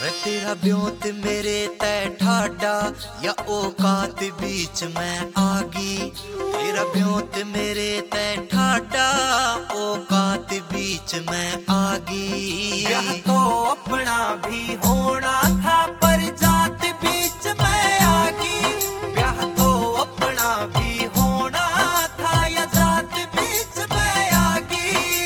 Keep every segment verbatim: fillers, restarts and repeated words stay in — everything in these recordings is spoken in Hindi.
तेरा ब्योंत मेरे तय ठाडा या औकात बीच में आगी। तेरा ब्योंत मेरे तय ठाडा औकात बीच में आगी। यह तो अपना भी होना था पर जात बीच में आगी। यह तो अपना भी होना था या जात बीच में आगी।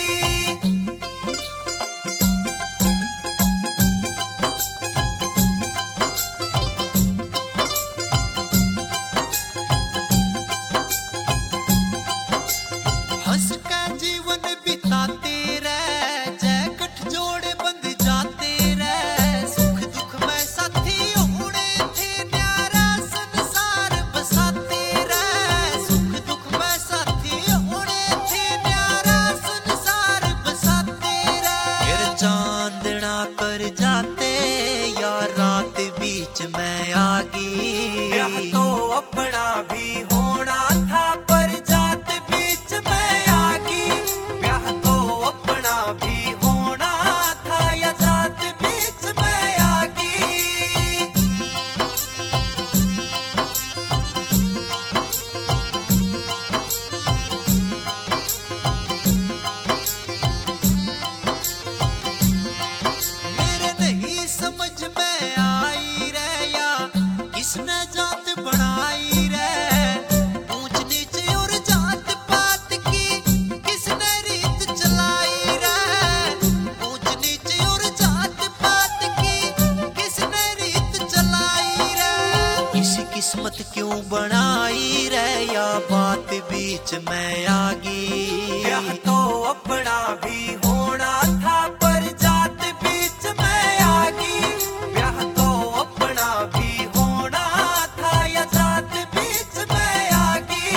हंस का जीवन बिताते रह, जय गठजोड़ बंध जाते रह। सुख दुख में साथी होने थे, न्यारा संसार बसाते रह। सुख दुख में साथी होने थे, न्यारा संसार बसाते रह। फिर चांदना कर जाते या रात बीच में आगी। यह तो अपना भी होना था पर जात बीच में आगी। यह तो अपना भी होना था या जात बीच में आगी। मेरे नहीं समझ में आई रे या किसने जात बनाई रे। ऊंच नीच और जात पात की किसने रीत चलाई रे। ऊंच नीच और जात पात की किसने रीत चलाई रे। इसी किस्मत क्यों बनाई रे या बात बीच में आगी। यह तो अपना भी होना था पर जात बीच में आगी। यह तो अपना भी होना था या जात बीच में आगी।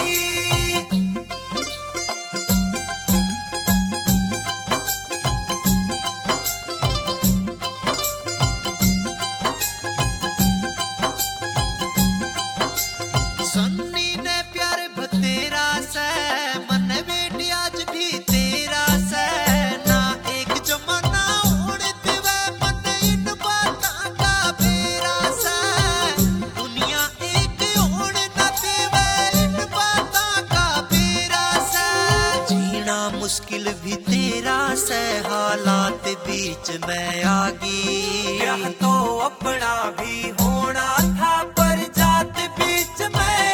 सन्नी ने प्यार भतेरा से, मन बेटी आज भी तेरा से। ना एक जमाना होने दिवे मन इन बातां का बेरा से। दुनिया एक होने न दिवे इन बातां का बेरा से। जीना मुश्किल भी तेरा से, हालात बीच में आगी। यह तो अपना भी होना था पर जात बीच में